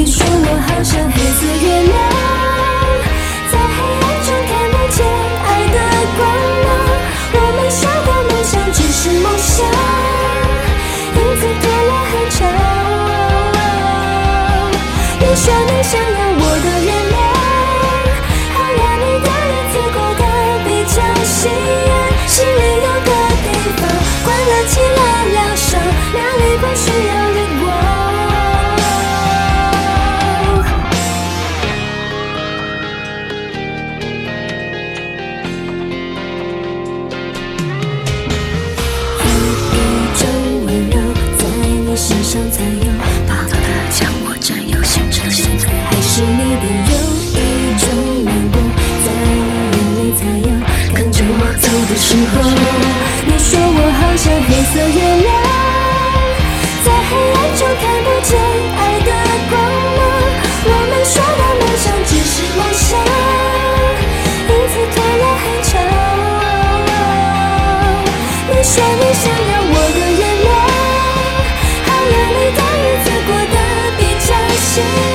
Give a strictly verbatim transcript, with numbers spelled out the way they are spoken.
你说我好像黑色月亮，在黑暗中看不见爱的光芒。我们说的梦想只是梦想，因此拖了很长。你说你想要我的原谅，好让你的日子过得比较心安。心里有个地方，关了起来疗伤，那里不需要灵光。身上才有，暴躁的将我占有，现成现在还是你的，有一种难过，在你眼里才有，看着我走的时候。你说我好像黑色月亮，在黑暗中看不见爱的光芒。我们说的梦想只是梦想，因此拖了很长。你说你想要我的原谅，让你的日子过得比较幸福。